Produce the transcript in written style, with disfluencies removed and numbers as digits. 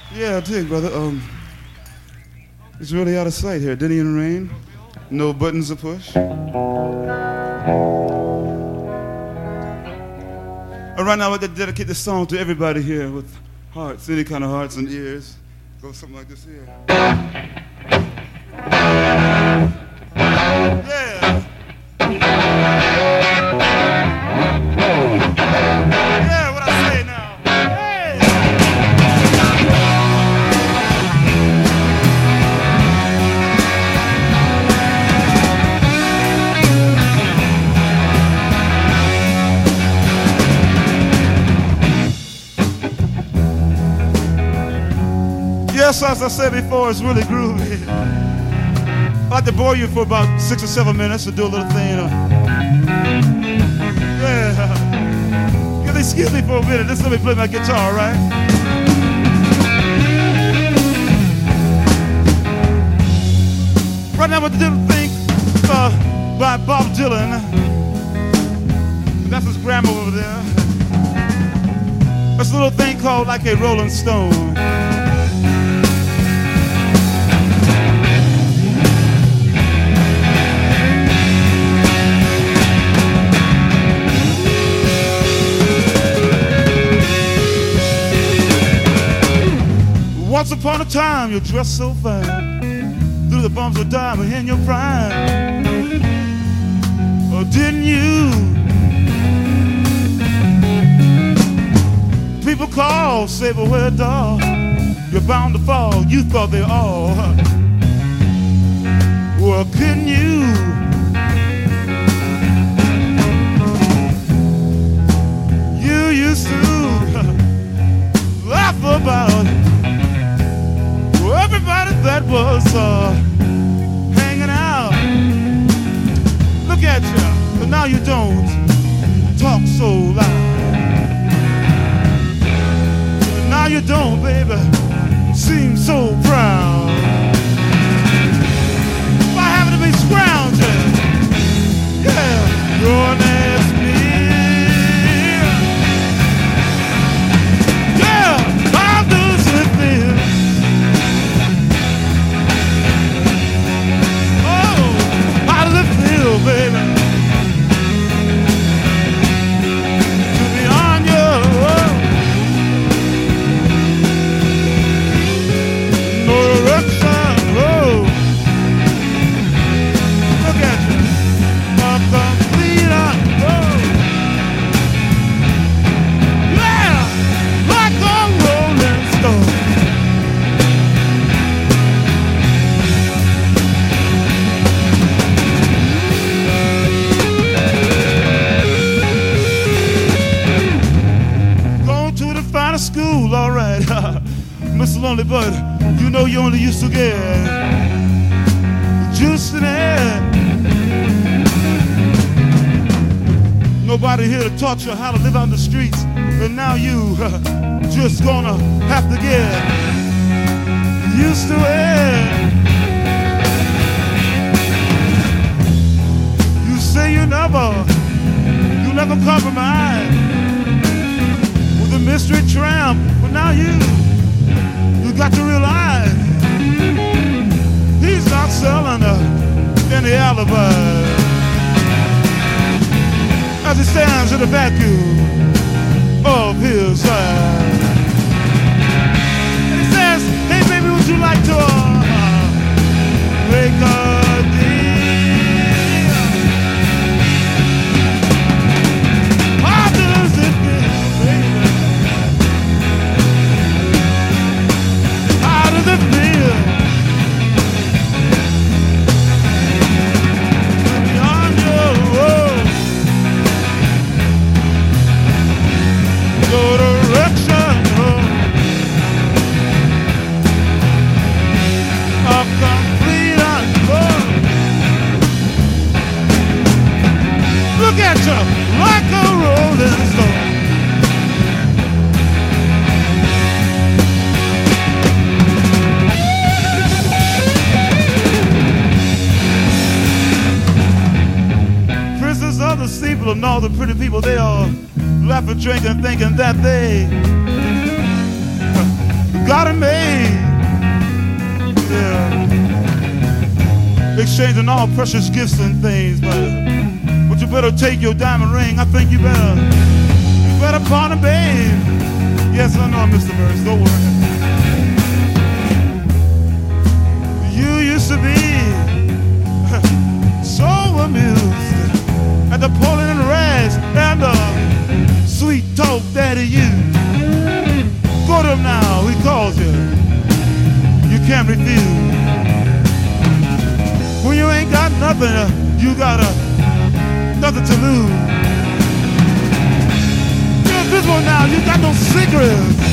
Yeah, I'll tell you, brother. It's really out of sight here. Denny and Rain. No buttons to push. All right, now I'd like to dedicate this song to everybody here with hearts, any kind of hearts and ears. Go something like this here. Yeah. Yeah, what I say now. Hey. Yes, as I said before, it's really groovy. I'd like to bore you for about 6 or 7 minutes to do a little thing. Yeah. You'll excuse me for a minute. Just let me play my guitar, right? Right now, with the little thing by Bob Dylan. That's his grandma over there. It's a little thing called Like a Rolling Stone. Once upon a time, you dressed so fine, through the bumps of diamond in your prime. Or didn't you? People call, say, but where, dog? You're bound to fall. You thought they all. Well, couldn't you? You used to laugh about everybody that was hanging out. Look at you, but now you don't talk so loud. Now you don't, baby, seem so proud. Why happen to be scrounging? Yeah, you're nasty. Yeah, how does it feel? Baby, to be on your own. No direction, oh. Look at you, a complete unknown. Yeah, like a rolling stone. School, all right, Mr. Lonely Bud, you know you only used to get juice in it. Nobody here to taught you how to live on the streets, and now you just gonna have to get used to it. You say you never compromise. Mystery tramp, but now you got to realize he's not selling any alibi as he stands in the vacuum of his eyes. And he says, hey baby, would you like to make a deal? How does it feel, baby? The feel beyond your road, no direction, of complete unknown. Look at you, like a rolling stone. Other people and all the pretty people, they all laughing, drinking, thinking that they Pardon me. Yeah. Exchanging all precious gifts and things, but you better take your diamond ring. I think you better pardon me. Yes, I know, Mr. Burns, don't worry. You used to be so amused at the pulling and rags and the sweet talk daddy you. Go to him now, he calls you. You can't refuse. When you ain't got nothing, you got nothing to lose. Here's this one now, you got no secrets.